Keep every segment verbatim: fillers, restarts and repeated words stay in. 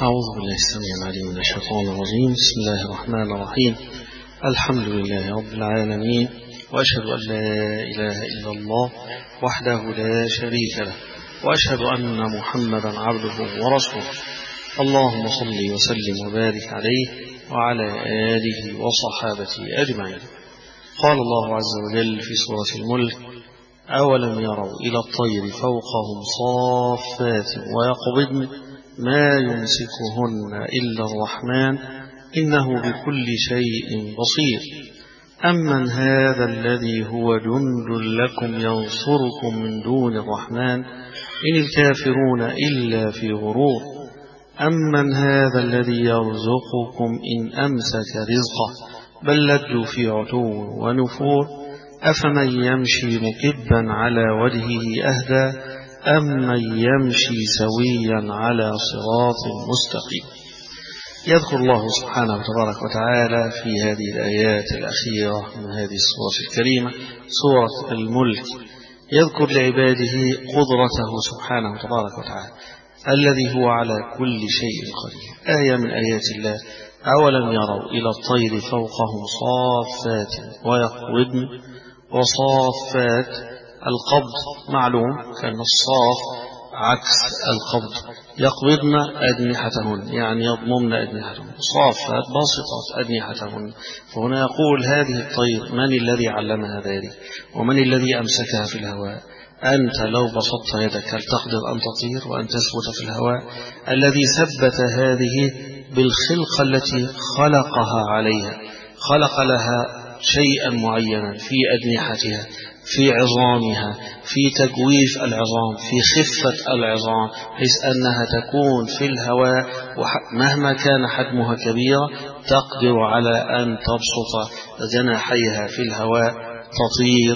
أعوذ بالله السميع العليم من الشيطان الرجيم. بسم الله الرحمن الرحيم. الحمد لله رب العالمين، وأشهد أن لا إله إلا الله وحده لا شريك له، وأشهد أن محمدا عبده ورسوله. اللهم صل وسلم وبارك عليه وعلى آله وصحابته أجمعين. قال الله عز وجل في سورة الملك: أولم يروا إلى الطير فوقهم صافات ويقبضن ما يمسكهن إلا الرحمن إنه بكل شيء بصير. أمن هذا الذي هو جند لكم ينصركم من دون الرحمن إن الكافرون إلا في غرور. أمن هذا الذي يرزقكم إن أمسك رزقه بل لجوا في عتو ونفور. أفمن يمشي مكبا على وجهه أهدى أمن يمشي سويا على صراط مستقيم. يذكر الله سبحانه وتبارك وتعالى في هذه الآيات الأخيرة من هذه السورة الكريمة، سورة الملك، يذكر لعباده قدرته سبحانه وتبارك وتعالى الذي هو على كل شيء قدير. آية من آيات الله: أولم يروا إلى الطير فوقهم صافات ويقبضن. وصافات القبض معلوم، كان الصاف عكس القبض. يقبضن أجنحتهن يعني يضممن أجنحتهن، صافات باسطات أجنحتهن. فهنا يقول هذه الطير من الذي علمها ذلك؟ ومن الذي أمسكها في الهواء؟ أنت لو بسطت يدك هل تقدر أن تطير وأن تثبت في الهواء؟ الذي ثبت هذه بالخلقة التي خلقها عليها، خلق لها شيئا معينا في أجنحتها، في عظامها، في تجويف العظام، في خفة العظام، حيث أنها تكون في الهواء ومهما كان حجمها كبيرا تقدر على أن تبسط جناحيها في الهواء، تطير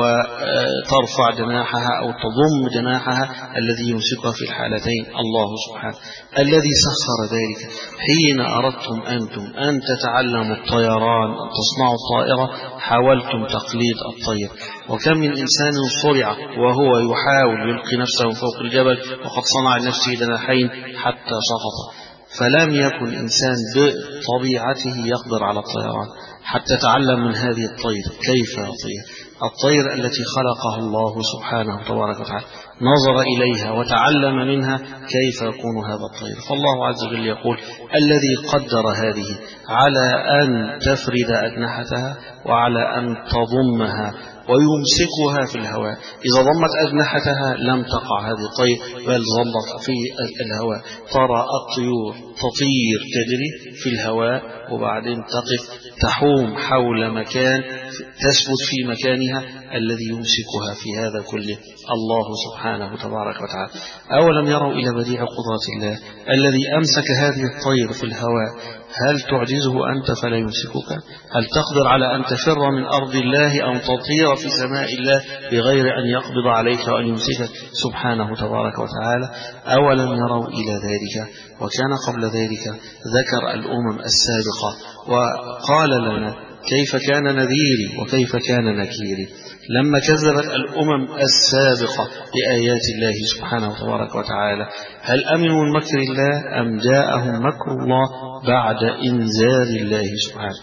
وترفع جناحها أو تضم جناحها الذي يمسكها في الحالتين الله سبحانه. الذي سخر ذلك حين أردتم أنتم أن تتعلموا الطيران، أن تصنعوا الطائرة، حاولتم تقليد الطير. وكم من إنسان صرع وهو يحاول يلقي نفسه فوق الجبل وقد صنع لنفسه جناحين حتى سقط. فلم يكن إنسان بطبيعته يقدر على الطيران حتى تعلم من هذه الطير كيف يطير. الطير التي خلقها الله سبحانه تبارك وتعالى نظر إليها وتعلم منها كيف يكون هذا الطير. فالله عز وجل يقول: الذي قدر هذه على أن تفرد أجنحتها وعلى أن تضمها ويمسكها في الهواء. إذا ضمت أجنحتها لم تقع هذه الطير بل ظلت في الهواء. ترى الطيور تطير تجري في الهواء وبعدين تقف تحوم حول مكان، تثبت في مكانها. الذي يمسكها في هذا كله الله سبحانه تبارك وتعالى. أولم يروا إلى بديع قدرة الله الذي أمسك هذه الطير في الهواء؟ هل تعجزه أنت فلا يمسكك؟ هل تقدر على أن تفر من أرض الله أو تطير في سماء الله بغير أن يقبض عليك وأن يمسكك سبحانه تبارك وتعالى؟ أولم يروا إلى ذلك. وكان قبل ذلك ذكر الأمم السابقة وقال لنا كيف كان نذيري وكيف كان نكيري لما كذبت الأمم السابقة بآيات الله سبحانه تبارك وتعالى. هل أمنوا من مكر الله أم جاءهم مكر الله بعد إنذار الله سبحانه؟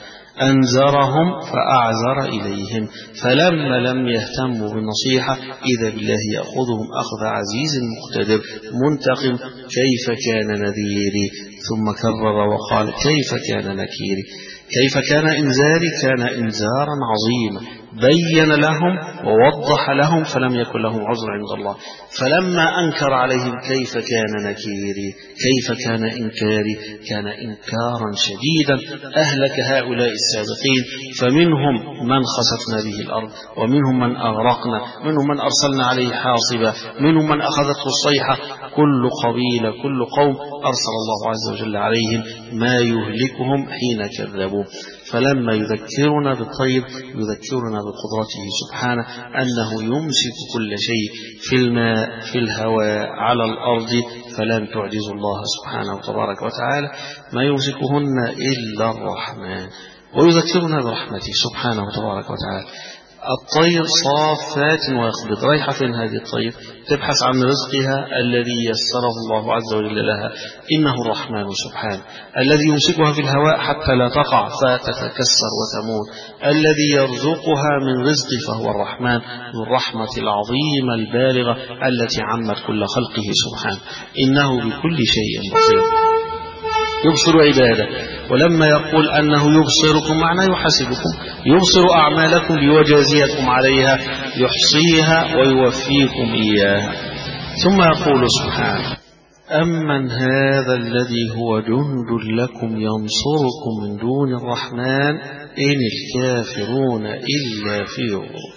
أنذرهم فأعذر إليهم، فلما لم يهتموا بالنصيحة إذا بالله يأخذهم أخذ عزيز مقتدر منتقم. كيف كان نذيري؟ ثم كرر وقال كيف كان نكيري. كيف كان إنذاري؟ كان إنذارا عظيما، بين لهم ووضح لهم فلم يكن لهم عذر عند الله. فلما أنكر عليهم كيف كان نكيري، كيف كان إنكاري؟ كان إنكارا شديدا أهلك هؤلاء السابقين. فمنهم من خسفنا به الأرض، ومنهم من أغرقنا، منهم من أرسلنا عليه حاصبا، منهم من أخذته الصيحة. كل قبيلة كل قوم أرسل الله عز وجل عليهم ما يهلكهم حين كذبوا. فلما يذكرنا بالطير يذكرنا بقدرته سبحانه أنه يمسك كل شيء في الماء في الهواء على الأرض، فلن تعجز الله سبحانه وتبارك وتعالى. ما يمسكهن إلا الرحمن. ويذكرنا برحمته سبحانه وتبارك وتعالى الطير صافات ويقبض، رايحة فين هذه الطير؟ تبحث عن رزقها الذي يسره الله عز وجل لها، إنه الرحمن سبحانه الذي يمسكها في الهواء حتى لا تقع فتتكسر وتموت، الذي يرزقها من رزقه فهو الرحمن ذو الرحمة العظيمة البالغة التي عمت كل خلقه سبحانه، إنه بكل شيء بصير يبصر عباده. ولما يقول أنه يبصركم معنى يحاسبكم، يبصر أعمالكم ليجازيكم عليها، يحصيها ويوفيكم إياها. ثم يقول سبحانه: أمن هذا الذي هو جند لكم ينصركم من دون الرحمن إن الكافرون إلا في غرور.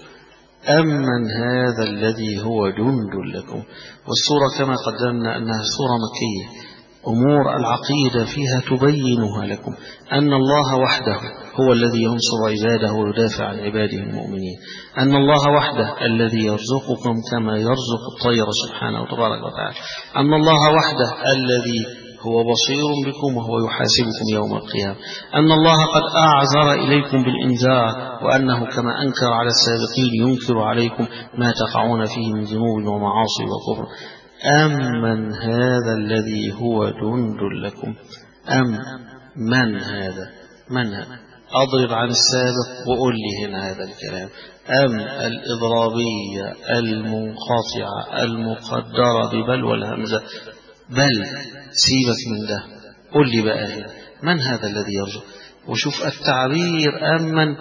أمن هذا الذي هو جند لكم. والسورة كما قدمنا أنها سورة مكية، أمور العقيدة فيها تبينها لكم، أن الله وحده هو الذي ينصر عباده ويدافع عن عباده المؤمنين، أن الله وحده الذي يرزقكم كما يرزق الطير سبحانه وتبارك وتعالى، أن الله وحده الذي هو بصير بكم وهو يحاسبكم يوم القيامة، أن الله قد أعذر إليكم بالإنذار، وأنه كما أنكر على السابقين ينكر عليكم ما تقعون فيه من ذنوب ومعاصي وكفر. أمن هذا الذي هو جند لكم. أم من هذا؟ من هذا؟ أضرب عن السابق وقل لي هنا هذا الكلام. أم الإضرابية المنقطعة المقدرة ببل والهمزة، بل سيبك من ده، قل لي بقى هنا من هذا الذي يرزق. وشوف التعبير أمن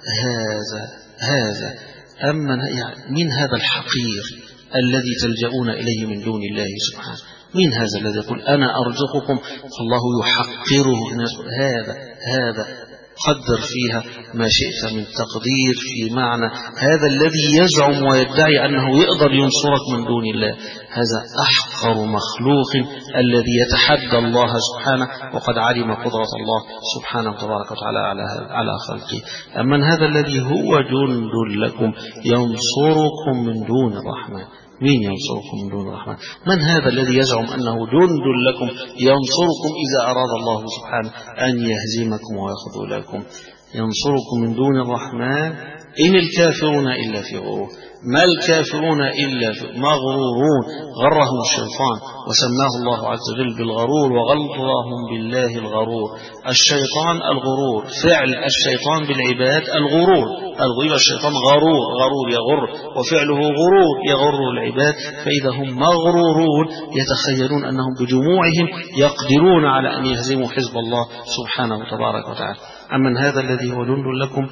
هذا هذا أمن، يعني من هذا الحقير الذي تلجؤون إليه من دون الله سبحانه؟ من هذا الذي يقول أنا أرزقكم فالله يحقره؟ هذا هذا قدر فيها ما شئت من تقدير في معنى هذا الذي يزعم ويدعي أنه يقدر ينصرك من دون الله، هذا أحقر مخلوق الذي يتحدى الله سبحانه، وقد علم قدرة الله سبحانه وتبارك وتعالى على على خلقه. أمن هذا الذي هو جند لكم ينصركم من دون الرحمن. مين ينصركم من دون الرحمن؟ من هذا الذي يزعم أنه جند لكم ينصركم إذا أراد الله سبحانه أن يهزمكم ويخذلكم؟ ينصركم من دون الرحمن إن الكافرون إلا في غرور. ما الكافرون إلا في مغرورون، غرهم الشيطان وسماه الله عز وجل بالغرور، وغرهم بالله الغرور. الشيطان الغرور، فعل الشيطان بالعباد الغرور، الغرور الشيطان غرور، غرور يغر، وفعله غرور يغر العباد، فإذا هم مغرورون يتخيلون أنهم بجموعهم يقدرون على أن يهزموا حزب الله سبحانه وتبارك وتعالى. أمن هذا الذي هو جند لكم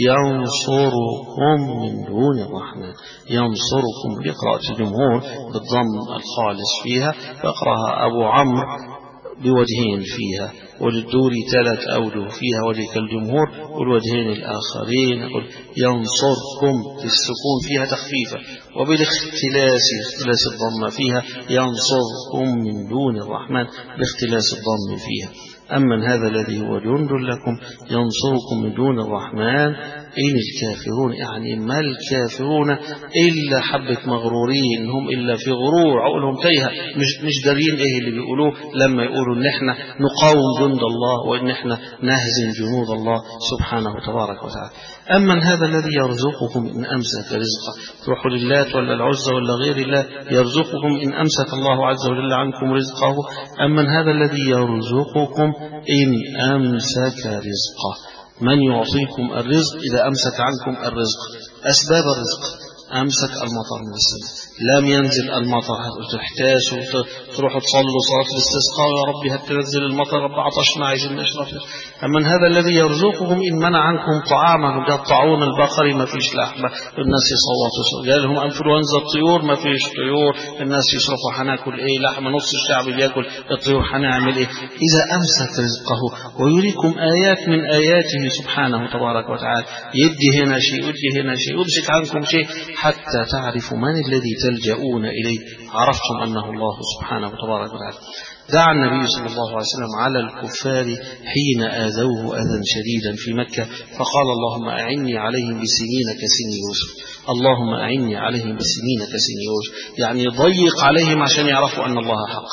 ينصركم من دون الرحمن. ينصركم بقراءة الجمهور بالضم الخالص فيها، فاقرأها أبو عمرو بوجهين فيها، وللدوري ثلاث أوجه فيها وجه كالجمهور، والوجهين الآخرين يقول ينصركم بالسكون فيها تخفيفا، وبالاختلاس اختلاس الضم فيها ينصركم من دون الرحمن باختلاس الضم فيها. أمن هذا الذي هو جند لكم ينصركم من دون الرحمن إن الكافرون، يعني ما الكافرون إلا حبة مغرورين، هم إلا في غرور، عقولهم تايهة، مش مش دارين إيه اللي بيقولوه لما يقولوا إن إحنا نقاوم جند الله وإن إحنا نهزم جنود الله سبحانه وتبارك وتعالى. أمن هذا الذي يرزقكم إن أمسك رزقه، تروحوا للات ولا العزى ولا غير الله، يرزقكم إن أمسك الله عز وجل عنكم رزقه. أمن هذا الذي يرزقكم إن أمسك رزقه، من يعطيكم الرزق إذا أمسك عنكم الرزق؟ أسباب الرزق، أمسك المطر من السماء، لم ينزل المطر، تحتاجوا تروحوا تصلوا صلاة الاستسقاء يا ربي هل تنزل المطر، رب عطشنا عايزين نشرب. أمن هذا الذي يرزقكم إن منع عنكم طعاما، يقطعون البقر ما فيش لحمة الناس يصوتوا، قال لهم انفلونزا الطيور ما فيش طيور الناس يصرفوا هناكل ايه لحمة، نص الشعب بياكل الطيور هنعمل ايه؟ إذا أمسك رزقه ويريكم آيات من آياته سبحانه تبارك وتعالى، يدي هنا شيء يدي هنا شيء، يمسك عنكم شيء حتى تعرفوا من الذي تلجؤون إليه، عرفتم أنه الله سبحانه وتبارك وتعالى. دعا النبي صلى الله عليه وسلم على الكفار حين آذوه أذى شديدا في مكة، فقال اللهم أعني عليهم بسنين كسن يوسف، اللهم أعني عليهم بسنين كسن يوسف، يعني ضيق عليهم عشان يعرفوا أن الله حق.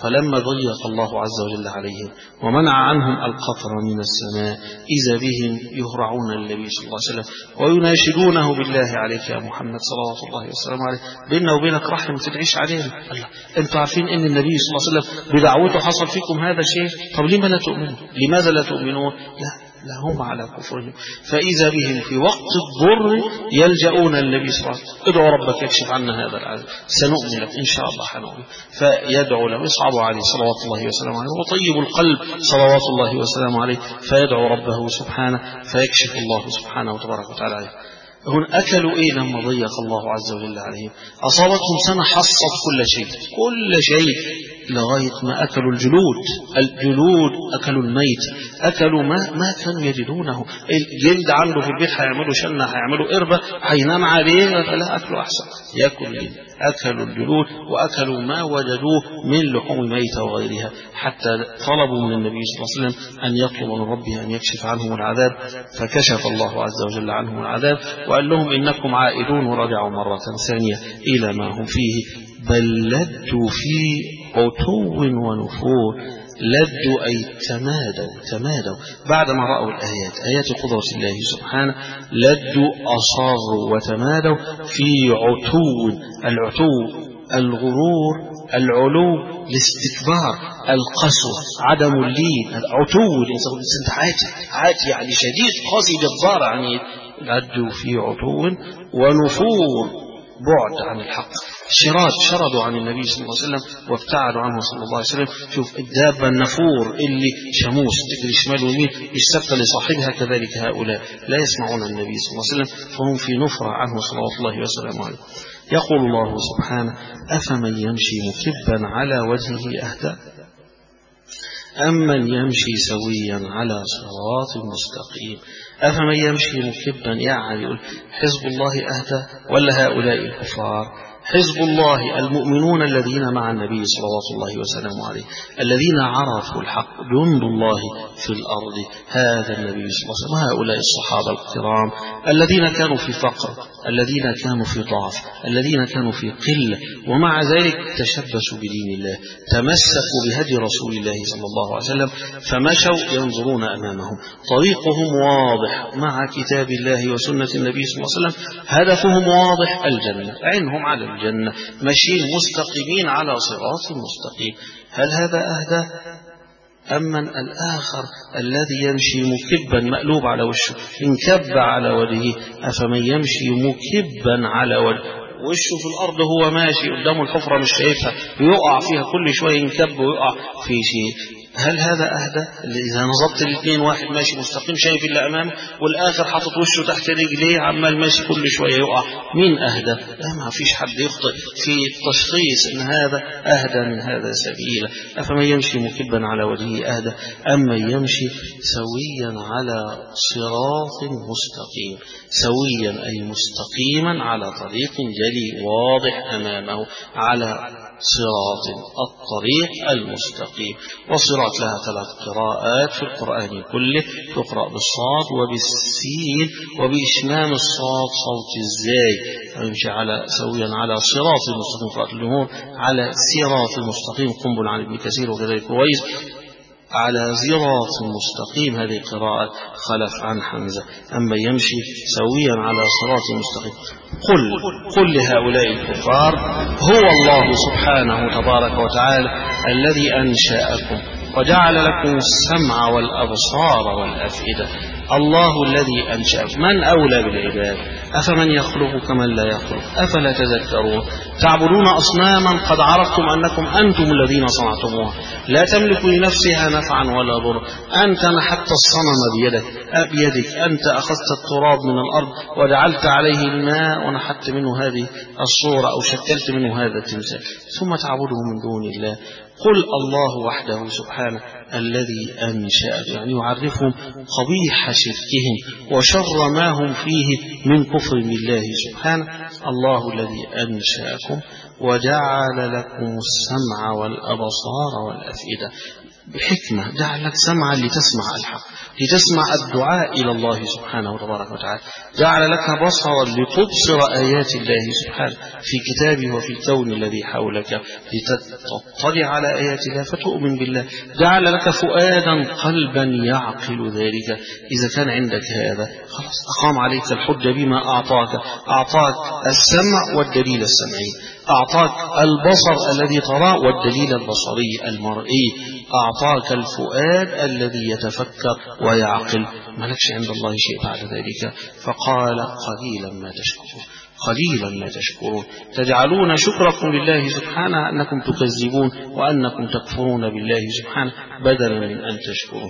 فلما ضيق الله عز وجل عليهم ومنع عنهم القطر من السماء إذا بهم يهرعون النبي صلى الله عليه وسلم ويناشدونه بالله عليك يا محمد صلوات الله وسلامه عليه، بيننا وبينك رحم تدعيش علينا. الله، انتوا عارفين ان النبي صلى الله عليه وسلم بدعوته حصل فيكم هذا الشيء، طب لما لا تؤمنوا؟ لماذا لا تؤمنون؟ لا لا هم على كفرهم. فإذا بهم في وقت الضر يلجؤون النبي صلى الله عليه وسلم، ادعوا ربك يكشف عنا هذا العذاب سنؤمن لك إن شاء الله حنؤمن. فيدعو له، يصعب عليه صلوات الله وسلامه عليه، وطيب القلب صلوات الله وسلامه عليه، فيدعو ربه سبحانه فيكشف الله سبحانه وتبارك وتعالى عليه. هن أكلوا إيه لما ضيق الله عز وجل عليهم؟ أصابتهم سنة حصت كل شيء كل شيء لغاية ما أكلوا الجلود الجلود أكلوا الميت، أكلوا ما ما كانوا يجدونه. الجلد عنده في البيت هيعملوا شنة، هيعملوا قربة، هينام عليه، فلا أكلوا أحسن يأكل الجلد. أكلوا الجلود وأكلوا ما وجدوه من لحوم ميتة وغيرها، حتى طلبوا من النبي صلى الله عليه وسلم أن يطلب من ربه أن يكشف عنهم العذاب، فكشف الله عز وجل عنهم العذاب وقال لهم إنكم عائدون، ورجعوا مرة ثانية إلى ما هم فيه، بل لدوا في عتو ونفور. لدوا أي تمادوا تمادوا بعدما رأوا الآيات آيات قدرة الله سبحانه، لدوا أصروا وتمادوا في عتو. العتو الغرور، العلو، الاستكبار، القسوة، عدم اللين. عتو الإنسان عاتي عاتي يعني شديد قاسي جبار يعني. لدوا في عتو ونفور، بعد عن الحق. شراد شردوا عن النبي صلى الله عليه وسلم وابتعدوا عنه صلى الله عليه وسلم. شوف الدابة النفور اللي شموس تجري شمال ويمين مش ثابتة لصاحبها، كذلك هؤلاء لا يسمعون النبي صلى الله عليه وسلم فهم في نفرة عنه صلوات الله وسلامه عليه. يقول الله سبحانه أفمن يمشي مكبا على وجهه أهدى أمن يمشي سويا على صراط مستقيم. أفمن يمشي مكبا يعني يقول حزب الله أهدى ولا هؤلاء الكفار؟ حزب الله المؤمنون الذين مع النبي صلوات الله وسلامه عليه، الذين عرفوا الحق، جند الله في الأرض هذا النبي صلى الله عليه وسلم. هؤلاء الصحابة الكرام الذين كانوا في فقر، الذين كانوا في ضعف، الذين كانوا في قلة، ومع ذلك تشبثوا بدين الله، تمسكوا بهدي رسول الله صلى الله عليه وسلم، فمشوا ينظرون أمامهم، طريقهم واضح مع كتاب الله وسنة النبي صلى الله عليه وسلم، هدفهم واضح الجنة، عينهم على الجنة، ماشيين مستقيمين على صراط مستقيم. هل هذا أهدى أمن الآخر الذي يمشي مكبا مقلوب على وشه، انكب على وجهه؟ أفمن يمشي مكبا على وجهه، وشه في الأرض هو ماشي قدامه الحفرة مش شايفها، يقع فيها كل شوية ينكب ويقع في شيء. هل هذا أهدى؟ إذا نظرت الاثنين، واحد ماشي مستقيم شايف اللي أمامه، والآخر حاطط وشه تحت رجليه عمال ماشي كل شوية يقع، مين أهدى؟ لا، ما فيش حد يخطئ في التشخيص إن هذا أهدى من هذا سبيلا. أفمن يمشي مكبا على وجهه أهدى أما يمشي سويا على صراط مستقيم. سويا أي مستقيما على طريق جلي واضح أمامه، على صراط الطريق المستقيم. وصراط لها ثلاث قراءات في القرآن كله، تقرأ بالصاد وبالسين وبإشمام الصاد صوت الزاي، ويمشي على سويا على صراط المستقيم قراءة الجمهور، على صراط المستقيم قنبل عن ابن كثير وكذلك كويس، على صراط مستقيم هذه قراءة خلف عن حمزة. أما يمشي سويا على صراط مستقيم. قل قل لهؤلاء الكفار هو الله سبحانه تبارك وتعالى الذي أنشأكم وجعل لكم السمع والأبصار والأفئدة. الله الذي أنشأكم، من أولى بالعباد؟ أفمن يخلق كمن لا يخلق؟ أفلا تذكرون؟ تعبدون أصناما قد عرفتم أنكم أنتم الذين صنعتموها، لا تملك لنفسها نفعا ولا ضر. أنت نحت الصنم بيدك بيدك أنت أخذت التراب من الأرض وجعلت عليه الماء ونحت منه هذه الصورة أو شكلت منه هذا التمثال، ثم تعبده من دون الله. قل الله وحده سبحانه الذي أنشأ، يعني يعرفهم قبيح شركهم وشر ما هم فيه من كفر بالله سبحانه. الله الذي أنشأكم وجعل لكم السمع والأبصار والأفئدة. بحكمة، جعل لك سمعا لتسمع الحق، لتسمع الدعاء إلى الله سبحانه وتبارك وتعالى، جعل لك بصرا لتبصر آيات الله سبحانه في كتابه وفي الكون الذي حولك، لتطلع على آيات الله فتؤمن بالله، جعل لك فؤادا قلبا يعقل ذلك. إذا كان عندك هذا خلاص أقام عليك الحجة بما أعطاك، أعطاك السمع والدليل السمعي، أعطاك البصر الذي تراه والدليل البصري المرئي، أعطاك الفؤاد الذي يتفكر ويعقل، ما لكش عند الله شيء بعد ذلك. فقال قليلا ما تشكرون، قليلا ما تشكرون، تجعلون شكركم لله سبحانه أنكم تكذبون وأنكم تكفرون بالله سبحانه بدلا من أن تشكرون.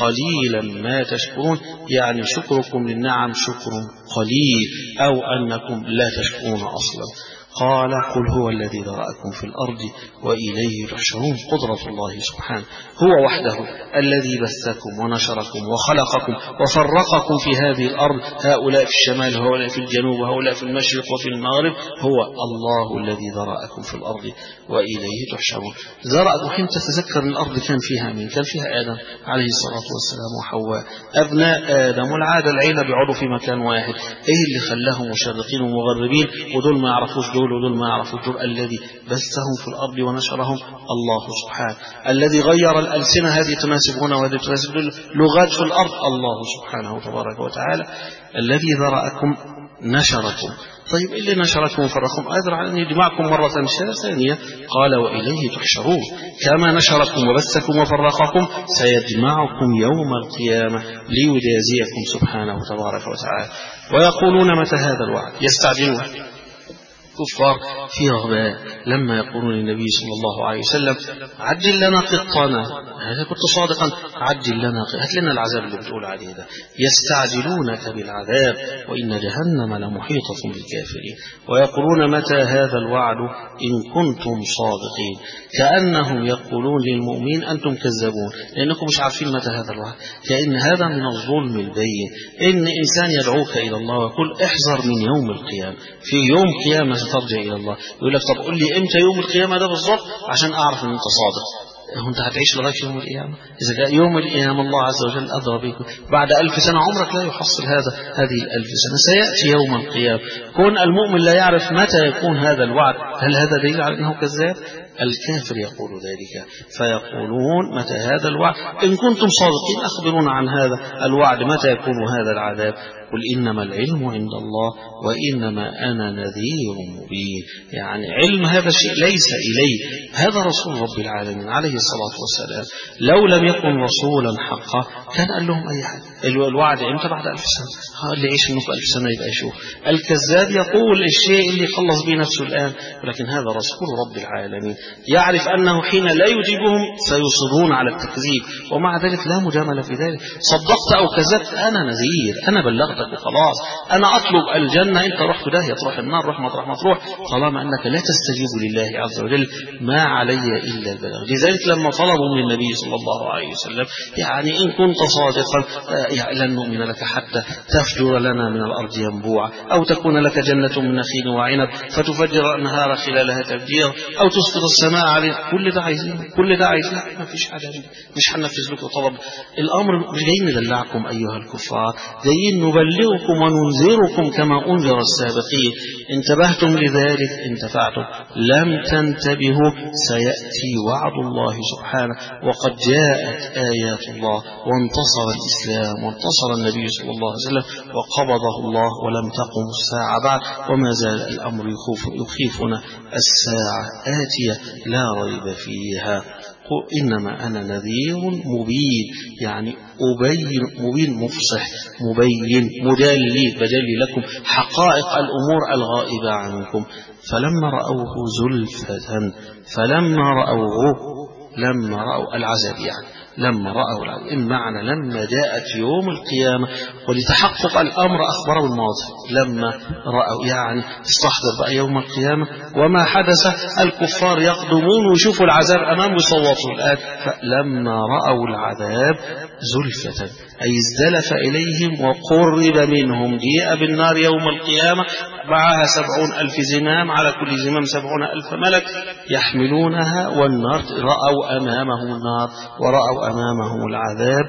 قليلا ما تشكرون يعني شكركم للنعم شكر قليل، أو أنكم لا تشكرون أصلا. قال قل هو الذي ذرأكم في الأرض وإليه تحشرون. قدرة الله سبحانه، هو وحده الذي بثكم ونشركم وخلقكم وفرقكم في هذه الأرض، هؤلاء في الشمال وهؤلاء في الجنوب وهؤلاء في المشرق وفي المغرب، هو الله الذي ذرأكم في الأرض وإليه تحشرون. ذرأكم، حين تتذكر الأرض كان فيها مين؟ كان فيها آدم عليه الصلاة والسلام وحواء أبناء آدم، والعادة العيلة بيقعدوا في مكان واحد، إيه اللي خلاهم مشرقين ومغربين ودول ما يعرفوش دول ودول ما يعرفوا دول؟ الذي بثهم في الأرض ونشرهم الله سبحانه، الذي غير الألسنة هذه تناسب هنا وهذه تناسب لغات في الأرض الله سبحانه تبارك وتعالى، الذي ذرأكم نشركم. طيب اللي نشركم وفرقكم قادر على أن يجمعكم مرة ثانية، قال وإليه تحشرون، كما نشركم وبثكم وفرقكم سيجمعكم يوم القيامة ليجازيكم سبحانه تبارك وتعالى. ويقولون متى هذا الوعد؟ يستعجلون كفار في رغباء لما يقولون للنبي صلى الله عليه وسلم عجل لنا قطنا، هذا كنت صادقا، عجل لنا، هات لنا العذاب اللي بتقول عليه ده. يستعجلونك بالعذاب وإن جهنم لمحيطة بالكافرين. ويقولون متى هذا الوعد إن كنتم صادقين، كأنهم يقولون للمؤمنين أنتم كذبون لأنكم مش عارفين متى هذا الوعد، كأن هذا من الظلم البين. إن إنسان يدعوك إلى الله ويقول احذر من يوم القيامة، في يوم قيامة ترجع إلى الله، يقول لك طب قل لي إمتى يوم القيامة ده بالضبط عشان أعرف أن أنت صادق. أنت هتعيش لغاية يوم القيامة؟ إذا جاء يوم القيامة الله عز وجل أدرى بكم بعد ألف سنة، عمرك لا يحصل هذا هذه الألف سنة، سيأتي يوم القيامة. كون المؤمن لا يعرف متى يكون هذا الوعد، هل هذا دليل على أنه كذاب؟ الكافر يقول ذلك. فيقولون متى هذا الوعد إن كنتم صادقين، أخبرونا عن هذا الوعد، متى يكون هذا العذاب؟ قل إنما العلم عند الله وإنما أنا نذير مبين. يعني علم هذا الشيء ليس إليه، هذا رسول رب العالمين عليه الصلاة والسلام، لو لم يكن رسولا حقا كان قال لهم أي حاجة. الوعد إمتى؟ بعد ألف سنة، اللي يعيش منكم ألف سنة يبقى يشوف. الكذاب يقول الشيء اللي يخلص به نفسه الآن، ولكن هذا رسول رب العالمين يعرف أنه حين لا يجيبهم سيصرون على التكذيب، ومع ذلك لا مجاملة في ذلك. صدقت أو كذبت أنا نذير، أنا بلغتك وخلاص، أنا أطلب الجنة، أنت رحت داهية تروح النار، روح مطرح ما تروح، طالما أنك لا تستجيب لله عز وجل ما علي إلا البلاغ. لذلك لما طلبوا من النبي صلى الله عليه وسلم يعني إن كنت صادقا يعني لن نؤمن لك حتى تفجر لنا من الأرض ينبوعا، أو تكون لك جنة من نخيل وعنب فتفجر النهار خلالها تفجيرا، أو تسقط السماء عليه. كل ده عايزين، كل ده عايزين، ما فيش حاجة، مش هننفذ لكم طلب. الأمر مش جايين ندلعكم أيها الكفار، جايين نبلغكم وننذركم كما أنذر السابقين. انتبهتم لذلك انتفعتم، لم تنتبهوا سيأتي وعد الله سبحانه، وقد جاءت آيات الله وانتصر الإسلام وانتصر النبي صلى الله عليه وسلم وقبضه الله، ولم تقم الساعة بعد، وما زال الأمر يخيفنا، الساعة آتية لا ريب فيها. إنما أنا نذير مبين، يعني أبين، مبين مفصح، مبين مدلي، بجلي لكم حقائق الأمور الغائبة عنكم. فلما رأوه زلفة، فلما رأوه، لما رأوا العذاب يعني لما رأوا العذاب، المعنى لما جاءت يوم القيامة ولتحقق الأمر أخبره بالماضي، لما رأوا يعني استحضر بقى يوم القيامة وما حدث. الكفار يقدمون ويشوفوا العذاب أمام ويصوتوا الآن، فلما رأوا العذاب زلفة أي ازدلف إليهم وقرب منهم، جاء بالنار يوم القيامة معها سبعون ألف زمام، على كل زمام سبعون ألف ملك يحملونها، والنار رأوا أمامهم النار ورأوا أمامهم العذاب.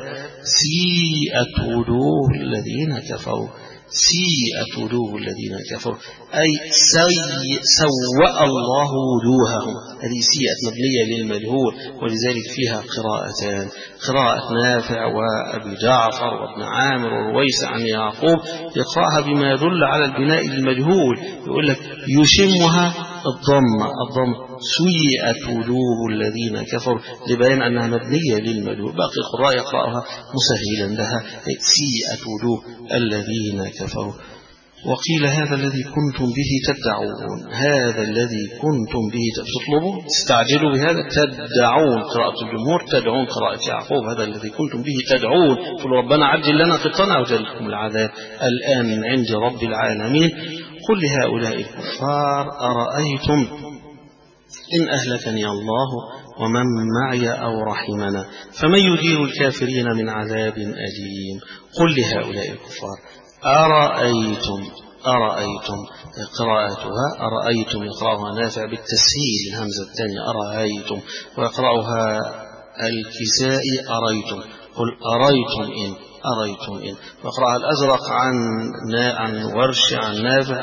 سيئت وجوه الذين كفروا، سيئت وجوه الذين كفروا أي سي سوأ الله وجوههم. هذه سيئت مبنية للمجهول، ولذلك فيها قراءتان، قراءة نافع وأبي جعفر وابن عامر ورويس عن يعقوب، يقرأها بما يدل على البناء المجهول، يقول لك يشمها الضم الضم سيئت وجوه الذين كفروا لبيان أنها مبنية للمجهول. باقي القراء يقرأها مسهلا لها سيئت وجوه الذين كفروا. وقيل هذا الذي كنتم به تدعون، هذا الذي كنتم به تطلبون، تستعجلوا بهذا، تدعون قراءة الجمهور، تدعون قراءة يعقوب، هذا الذي كنتم به تدعون، قل ربنا عجل لنا قطنا وجلكم العذاب الآن من عند رب العالمين. قل لهؤلاء الكفار أرأيتم إن أهلكني الله ومن معي أو رحمنا فمن يجير الكافرين من عذاب أليم. قل لهؤلاء الكفار أرأيتم، أرأيتم قراءتها أرأيتم، يقرأها نافع بالتسهيل الهمزة الثانية أرأيتم، ويقرأها الكسائي أرأيتم، قل أرأيتم إن أرأيتم إن، ويقرأها الأزرق عن عن ورش عن نافع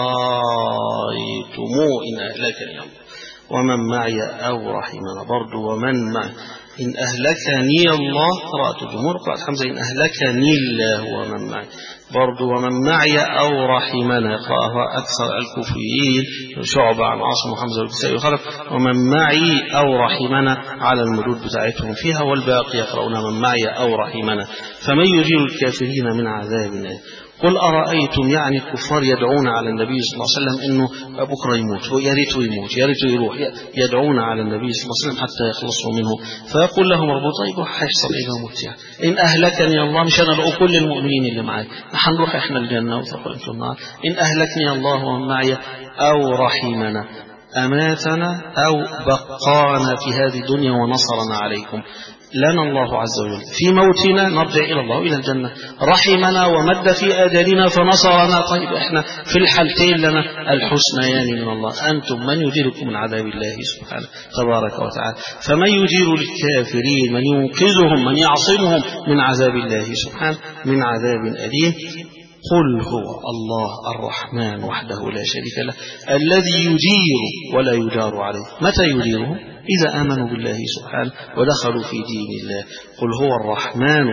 أرأيتم إن أهلكني الله ومن معي أو رحمنا، برضو ومن معي إن أهلكني الله قراءة الجمهور، قراءة حمزة إن أهلكني الله ومن معي، برضو ومن معي أو رحمنا يقرأها أكثر الكوفيين شعبة عن عاصم وحمزة والكسائي وخلف، ومن معي أو رحمنا على المدود بتاعتهم فيها، والباقي يقرؤون من معي أو رحمنا فمن يجير الكافرين من عذاب أليم. قل أرأيتم، يعني الكفار يدعون على النبي صلى الله عليه وسلم إنه بكرة يموت، يا ريته يموت، يا ريته يروح، يدعون على النبي صلى الله عليه وسلم حتى يخلصوا منه، فيقول لهم ربه طيب هيحصل إيه لو مت يعني؟ إن أهلكني الله، مش أنا لقوا كل المؤمنين اللي معي هنروح إحنا الجنة وتروحوا أنتم النار، إن أهلكني الله ومن معي أو رحمنا، أماتنا أو بقانا في هذه الدنيا ونصرنا عليكم، لنا الله عز وجل في موتنا نرجع إلى الله إلى الجنة، رحمنا ومد في أجلنا فنصرنا، طيب إحنا في الحالتين لنا الحسنيان من الله، أنتم من يجيركم من عذاب الله سبحانه تبارك وتعالى، فمن يجير للكافرين، من ينقذهم، من يعصمهم من عذاب الله سبحانه من عذاب أليم. قل هو الله الرحمن وحده لا شريك له الذي يجير ولا يجار عليه. متى يجيره؟ إذا آمنوا بالله سبحانه ودخلوا في دين الله. قل هو الرحمن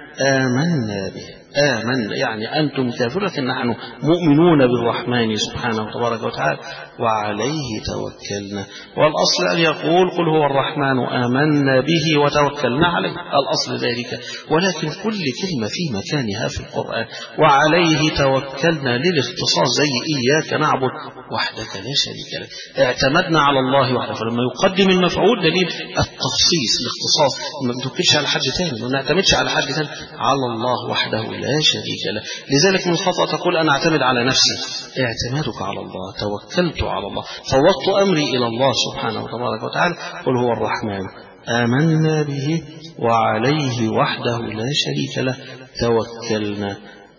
آمنا به، آمنا يعني أنتم كافرون لكن نحن مؤمنون بالرحمن سبحانه تبارك وتعالى وعليه توكلنا. والأصل أن يقول قل هو الرحمن آمنا به وتوكلنا عليه، الأصل ذلك، ولكن كل كلمة في مكانها في القرآن. وعليه توكلنا للاختصاص، زي إياك نعبد وحدك لا شريك لك، اعتمدنا على الله وحده، فلما يقدم المفعول دليل التخصيص الاختصاص، ما بنتوكلش على حد ثاني، ما بنعتمدش على حد ثاني، على الله وحده لا شريك له. لذلك من الخطأ تقول أنا أعتمد على نفسي، اعتمادك على الله، توكلت على الله، فوضت أمري إلى الله سبحانه وتبارك وتعالى. قل هو الرحمن آمنا به وعليه وحده لا شريك له توكلنا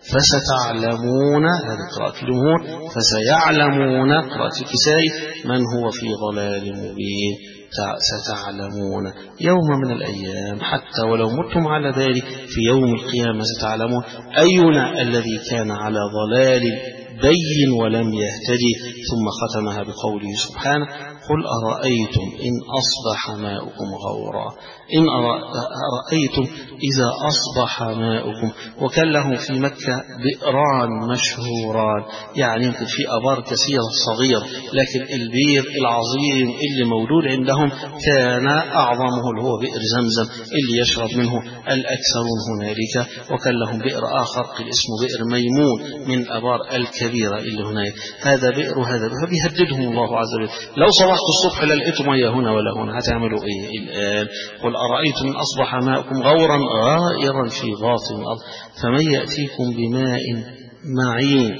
فستعلمون، هذه قراءة الجمهور، فسيعلمون قراءة الكسائي من هو في ضلال مبين، ستعلمون يوم من الأيام حتى ولو متم على ذلك في يوم القيامة ستعلمون أينا الذي كان على ضلال بين ولم يهتدي. ثم ختمها بقوله سبحانه قل أرأيتم إن أصبح ماؤكم غورا، إن أرأيتم إذا أصبح ماؤكم، وكان لهم في مكة بئران مشهوران، يعني يمكن في أبار كثيرة صغيرة، لكن البير العظيم اللي موجود عندهم كان أعظمه اللي هو بئر زمزم اللي يشرب منه الأكثرون هنالك. وكان لهم بئر آخر اسمه بئر ميمون من الأبار الكبيرة اللي هناك، هذا بئر هذا بئر، فبيهددهم الله عز وجل لو صبحت الصبح للقيتم مياه هنا ولا هنا هتعملوا إيه الآن؟ قل أرأيتم إن أصبح ماؤكم غورا غائرا في باطن الأرض فمن يأتيكم بماء معين،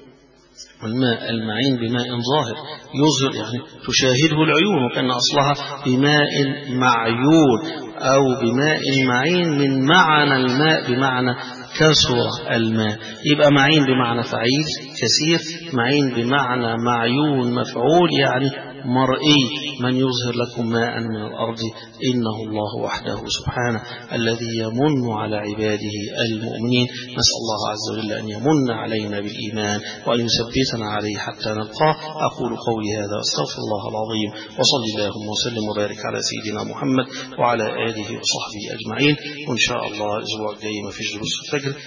والماء المعين بماء ظاهر يظهر يعني تشاهده العيون، وكان أصلها بماء معيون أو بماء معين من معنى الماء بمعنى كثر الماء، يبقى معين بمعنى فعيل كثير، معين بمعنى معيون مفعول يعني مرئي، من يظهر لكم ماء من الأرض إنه الله وحده سبحانه الذي يمن على عباده المؤمنين. نسأل الله عز وجل أن يمن علينا بالإيمان وأن يثبتنا عليه حتى نلقاه. أقول قولي هذا أستغفر الله العظيم، وصلي اللهم وسلم وبارك على سيدنا محمد وعلى آله وصحبه أجمعين. وإن شاء الله الأسبوع الجاي ما فيش دروس الفجر.